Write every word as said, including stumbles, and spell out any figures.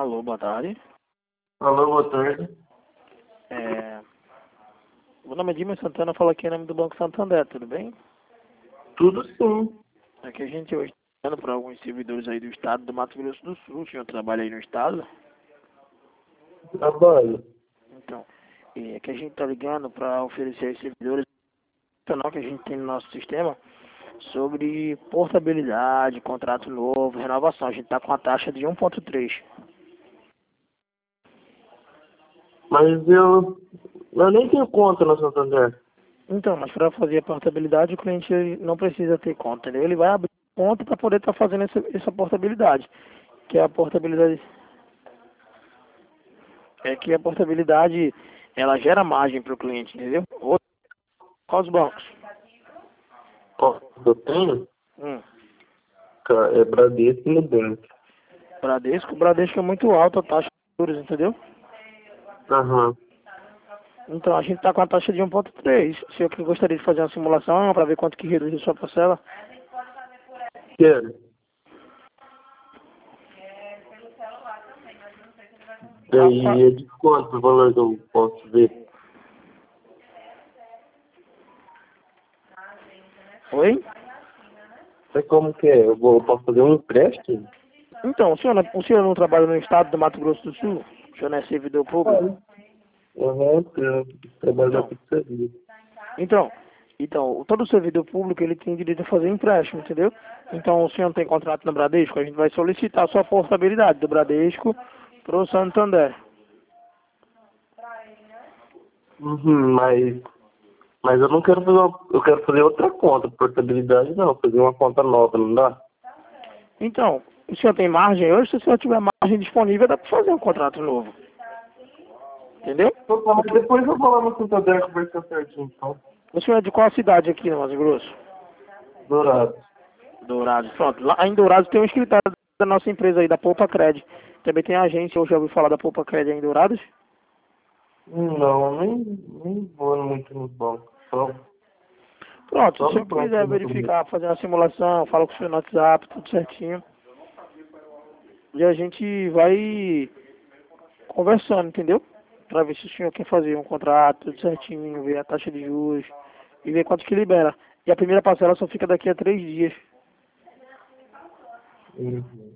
Alô, boa tarde. Alô, boa tarde. É... Meu nome é Dimas Santana, falo aqui em nome do Banco Santander, tudo bem? Tudo sim. Aqui a gente hoje está ligando para alguns servidores aí do estado do Mato Grosso do Sul. O senhor trabalha aí no estado? Trabalho. Então, é que a gente está ligando para oferecer aos servidores canal que a gente tem no nosso sistema sobre portabilidade, contrato novo, renovação. A gente está com a taxa de um ponto três. Mas eu, eu nem tenho conta no Santander. Então, mas para fazer a portabilidade, o cliente não precisa ter conta, entendeu? Ele vai abrir conta para poder estar fazendo essa, essa portabilidade, que é a portabilidade. É que a portabilidade, ela gera margem para o cliente, entendeu? Ou quais bancos? Ó, eu tenho, Hum. cara, é Bradesco e Nubank. Bradesco, Bradesco é muito alta a taxa de juros, entendeu? Aham. Então, a gente está com a taxa de um ponto três. Se eu que gostaria de fazer uma simulação para ver quanto que reduz a sua parcela. Quero. E aí, é de quanto o valor que eu posso ver? Oi? É como que é? Eu, vou, eu posso fazer um empréstimo? Então, o senhor, não- o senhor não trabalha no estado do Mato Grosso do Sul? O senhor não é servidor público? Olha. Aham, eu trabalho na Então, pizzaria. então, então, todo servidor público ele tem direito a fazer empréstimo, entendeu? Então, o senhor não tem contrato no Bradesco, a gente vai solicitar a sua portabilidade do Bradesco para o Santander. Uhum, mas, mas eu não quero fazer uma, eu quero fazer outra conta, portabilidade não, fazer uma conta nova, não dá? Então, o senhor tem margem hoje? Se o senhor tiver margem disponível, dá para fazer um contrato novo. Entendeu? Então, tá, mas depois eu vou lá no Santander conversar certinho, então. O senhor é de qual cidade aqui no Mato Grosso? Dourado. Dourados. Pronto, lá em Dourados tem um escritório da nossa empresa aí, da Poupa Cred. Também tem agência, eu já ouvi falar da Poupa Cred aí em Dourados? Não, nem, nem vou muito no banco. Só, Pronto, se só o no senhor banco quiser mesmo comigo. verificar, fazer uma simulação, fala com o senhor no WhatsApp, tudo certinho. E a gente vai conversando, entendeu? Pra ver se o senhor quer fazer um contrato, tudo certinho, ver a taxa de juros e ver quanto que libera. E a primeira parcela só fica daqui a três dias. Uhum.